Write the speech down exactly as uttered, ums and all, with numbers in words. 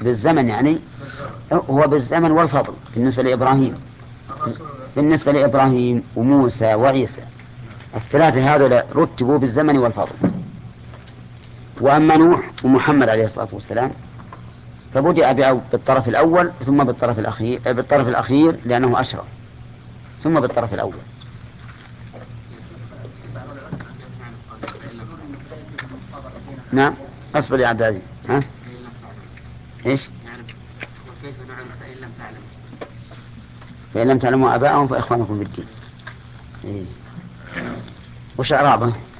بالزمن يعني هو بالزمن والفضل بالنسبة لإبراهيم، بالنسبة لإبراهيم وموسى وعيسى الثلاثة هذول رتبوا بالزمن والفضل. وأما نوح ومحمد عليه الصلاة والسلام فبدأ بالطرف الأول ثم بالطرف الأخير، بالطرف الأخير لأنه أشرف، ثم بالطرف الأول. نعم أصبر يا عبد العزيز. ها إيش؟ وكيف نعلم فإن لم تعلم؟ فإن لم تعلموا آباءهم فإخوانكم في الدين. إيه. وش أعرابه؟